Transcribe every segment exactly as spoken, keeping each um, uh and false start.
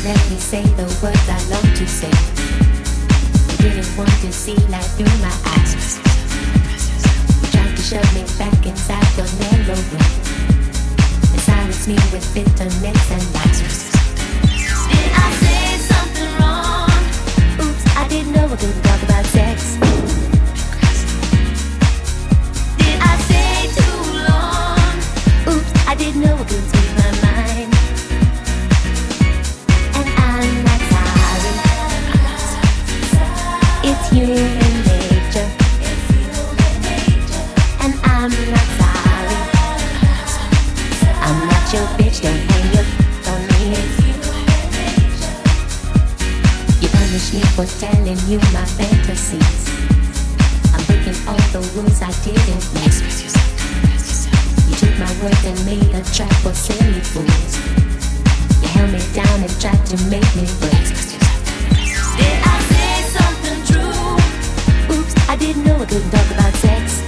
let me say the words I long to say. You didn't want to see light through my eyes. Tried to shove me back inside your narrow way and silence me with bitterness and lies. Did I say something wrong? Oops, I didn't know I couldn't talk about sex. Did I stay too long? Oops, I didn't know I couldn't speak my mind. And I'm not sorry. It's human nature. And I'm not sorry. I'm not your bitch, don't hang your on me. You punish me for telling you my fantasies. I'm breaking all the rules I didn't make. You took my words and made a trap for silly fools. You held me down and tried to make me break. Did I say something true? Oops, I didn't know I couldn't talk about sex.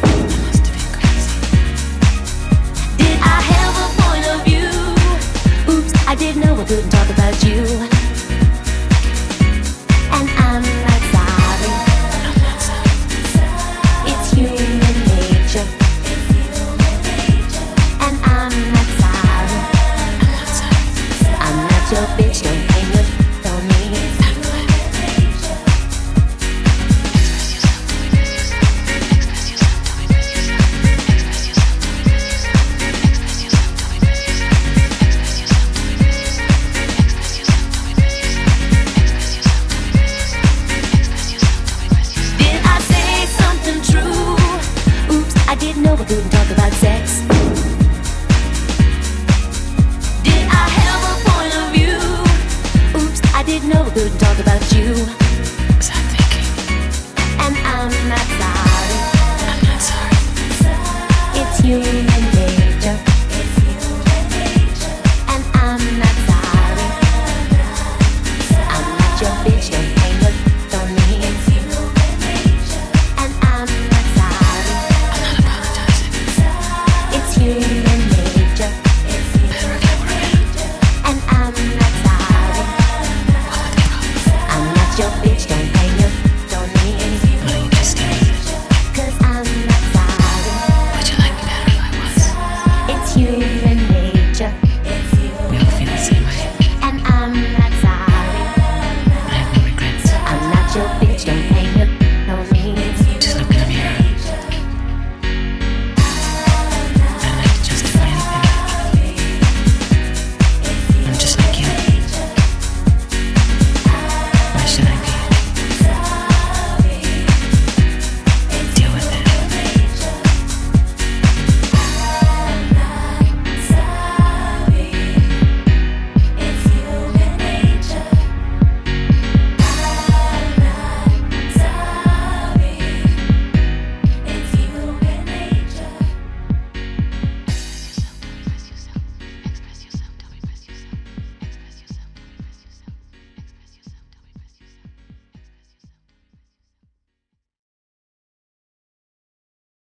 Did I have a point of view? Oops, I didn't know I couldn't talk about you. And I'm not sorry. It's human nature. And I'm not sorry. I'm not your bitch, don't hang your on me. Did I say something true? Oops, I didn't know I couldn't talk about sex. Did I have a point of view? Oops, I didn't know I couldn't